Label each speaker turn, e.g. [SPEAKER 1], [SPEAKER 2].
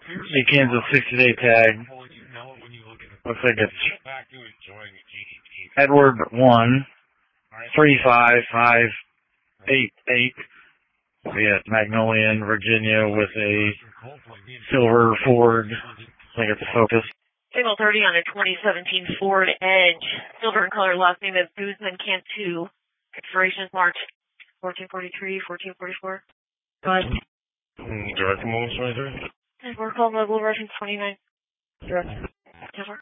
[SPEAKER 1] The Kansas 60-day tag. Looks like it's Edward 1 35588. We got Magnolia, Virginia, with a silver Ford. I think it's a Focus.
[SPEAKER 2] Signal 30 on a 2017 Ford Edge. Silver in color, last name is Guzman Cantu. Expiration is March 1443, 1444. Go ahead.
[SPEAKER 1] Direct from 23?
[SPEAKER 2] And we're calling Level Russian 29. Direct. 10-4.